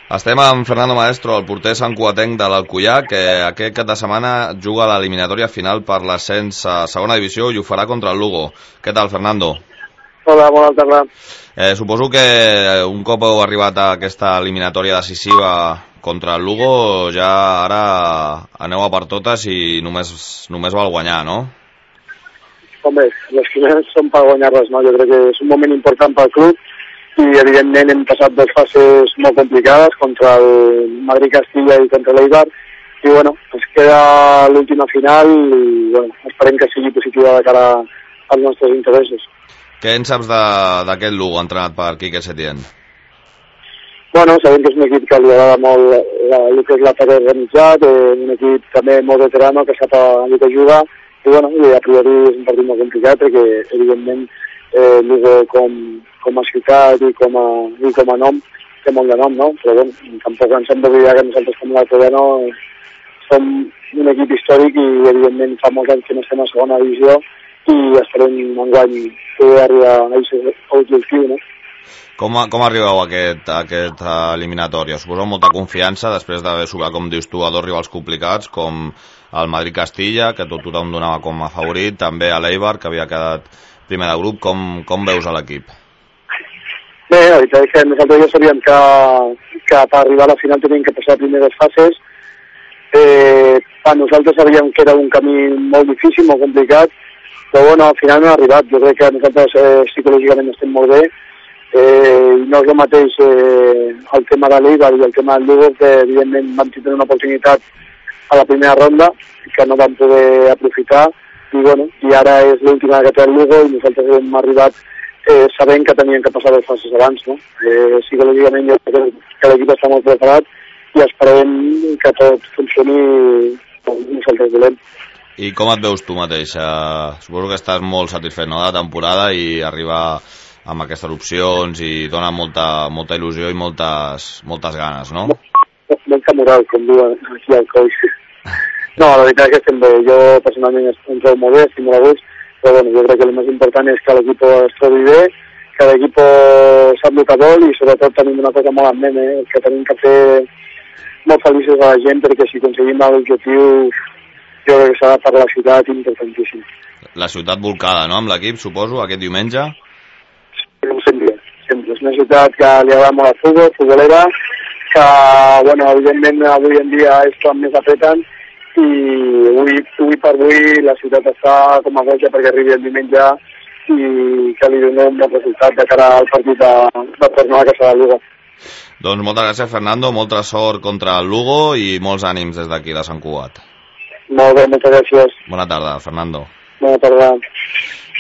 Estem amb Fernando Maestro, el porter santcugatenc de l'Alcoià, que aquest cap de setmana juga a l'eliminatòria final per l'ascens a segona divisió i ho farà contra el Lugo. Què tal, Fernando? Hola, bona tarda. Suposo que un cop heu arribat a aquesta eliminatòria decisiva contra el Lugo, ja ara aneu a per totes i només val guanyar, no? Home, les finals són per guanyar-les, no? Jo crec que és un moment important pel club i evidentment hem passat dues fases molt complicades contra el Madrid-Castilla i contra l'Eibar i bueno, ens queda l'última final i bueno, esperem que sigui positiva de cara als nostres interessos. Què en saps d'aquest Lugo entrenat per Quique Setién? Bueno, sabem que és un equip que li agrada molt el que és l'atac organitzat, un equip també molt veterano que sap el que juga i bueno, a priori és un partit molt complicat perquè evidentment Lugo com a ciutat i com a nom té molt de nom, no? Però bueno, tampoc ens hem d'oblidar que nosaltres com l'Alcoià som un equip històric i evidentment fa molts anys que no estem a segona divisió i esperem enguany poder arribar a aquest objectiu, no? Com arribeu a aquest eliminatori? Suposo molta confiança després d'haver sobrat, com dius tu, a dos rivals complicats com el Madrid-Castilla, que tothom donava com a favorit, també a l'Eibar, que havia quedat primer de grup. Com veus a l'equip? Bé, la veritat és que nosaltres ja sabíem que per arribar a la final teníem que passar primeres fases. Per nosaltres sabíem que era un camí molt difícil, molt complicat, però bueno, al final no ha arribat. Jo crec que nosaltres psicològicament estem molt bé. No és el mateix el tema de l'Eibar i el tema del Lugo, que evidentment vam tenir una oportunitat a la primera ronda que no vam poder aprofitar i bueno, i ara és l'última que té el Lugo i nosaltres hem arribat sabent que teníem que passar les fases abans, no? Psicològicament jo crec que l'equip està molt preparat i esperem que tot funcioni com nosaltres volem. I com et veus tu mateix? Suposo que estàs molt satisfet, no?, de la temporada i arribar amb aquestes opcions i dona molta il·lusió i moltes ganes, no? Molta moral, com diuen aquí al coll. No, la veritat és que estem bé. Jo personalment em trobo molt bé, estic molt a gust, però bueno, jo crec que el més important és que l'equip es trobi bé, que l'equip sap el que vol i sobretot tenim una cosa molt en ment, que tenim que fer molt feliços a la gent perquè si aconseguim l'objectiu jo crec que serà per la ciutat importantíssim. La ciutat volcada, no?, amb l'equip, suposo, aquest diumenge? Sempre. És una ciutat que li agrada molt el futbol, futbolera, que, bueno, evidentment avui en dia és quan més apreten i avui per avui la ciutat està com a boja perquè arribi el diumenge i que li donem un bon resultat de cara al partit de tornar a casa del Lugo. Doncs moltes gràcies, Fernando, molta sort contra el Lugo i molts ànims des d'aquí de Sant Cugat. Molt bé, moltes gràcies. Bona tarda, Fernando. Bona tarda.